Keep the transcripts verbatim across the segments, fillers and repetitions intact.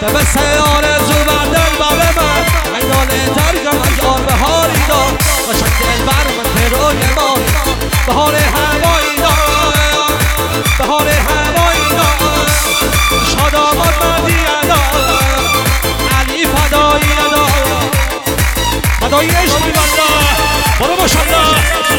به سیار زوبر دل بابه من ایدانه ترگم ایار بهاری دار قشنگ دل بر من تروی ماری بهار هوایی دار بهار هوایی دار شاد آمد مردی دار علی فدایی دار فدایی عشقی والله برو ماشالله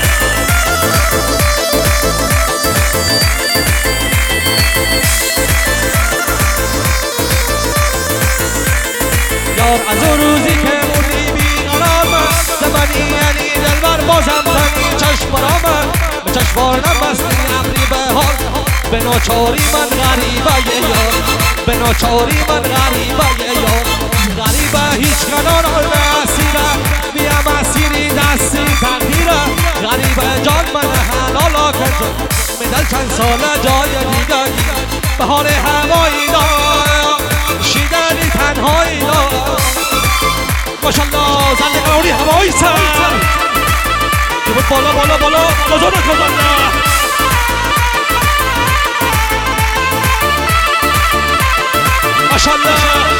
یار از اون روزی که موندی بیقرار من زمانی یعنی دلبر بازم تنی چشم برامن به چشمار نبستی امری به حال به ناچاری من غریبه یار به ناچاری من غریبه یار غریبه هیچ کنان آل مسیره بیا مسیری دستی تقدیره غریبه جان من حلالا کجا مدل چند ساله جای دیگری بهار هوایی دار شیدنی تنهایی دار ماشالله زنده قراری هوایی سر که بود بالا بالا بالا بزرگ کزانه ماشالله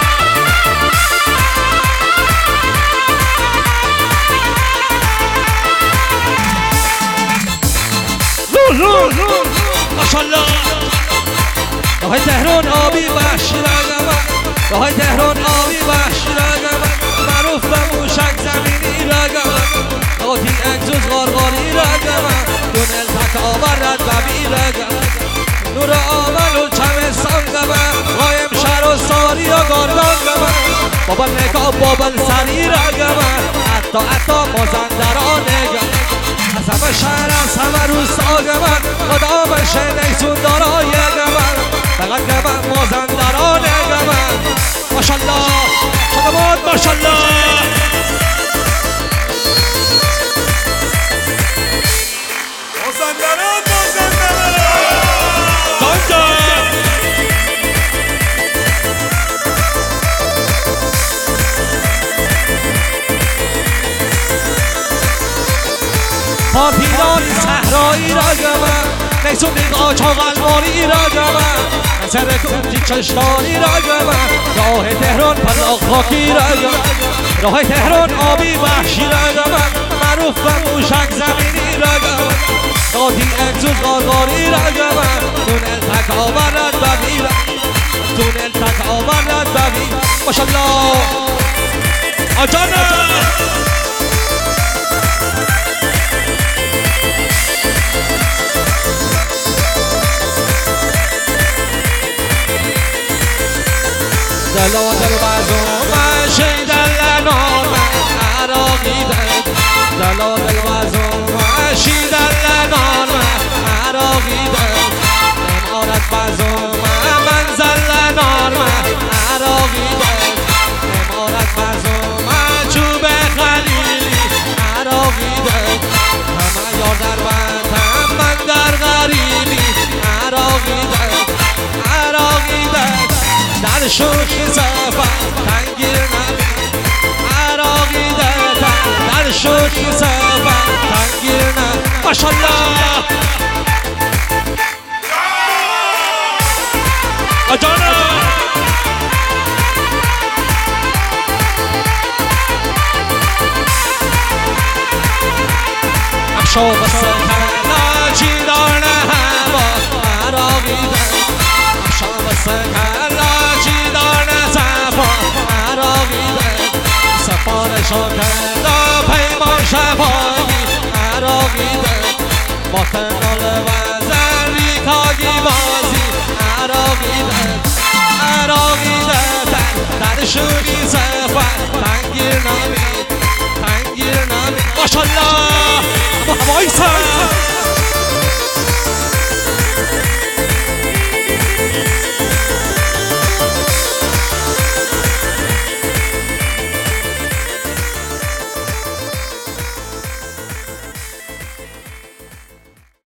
ماشالله راه تهران آبی وحشی رگم راه تهران آبی وحشی رگم معروف به موشک زمینی رگم قاطی اگزوز غارغاری رگم دونل تکاور رد ببی رگم نور آمل و چمستان گم قایم شهر و ساری و گاردان گم بابل نگاه بابل سری رگم حتی حتی مازندران گم از همه شهر از همه روستا گم خدا بشه نیسون دارای گم فقط گم مازندران گم ماشالله خدمات ماشالله مازندران مازندران جان پاپیرانی صحرایی را گمم نیسون دیگاه چاقلمانی را گمم سر کنجی چشتانی را گمم راه تهران پلاق خاکی را گمم راه تهران آبی وحشی را گمم معروف به موشک زمینی را گمم قاطی اگزوز غارغاری را گمم تونل تکاور رد ببی تونل تکاور رد ببی ماشالله آجانه دلال الوزوم شیدن لنام عراقی دل دلال الوزوم شیدن لنام عراقی دل امارت وزوم منزل لنام عراقی دل امارت وزوم چوب خلیلی عراقی دل همه یار در وطن من در غریبی عراقی دل عراقی دل در شوخی سفر تنگیر نبی عراقی در در شوخی سفر تنگیر نبی ماشالله آجانه امشو بسه کلا چی دارنه هوا عراقی در امشو بسه کلا سفارشا کرده پیمان شفایی عراقی ده با تنال وزن ریکاگی بازی عراقی ده عراقی ده در شوخی سفر تنگیر نمی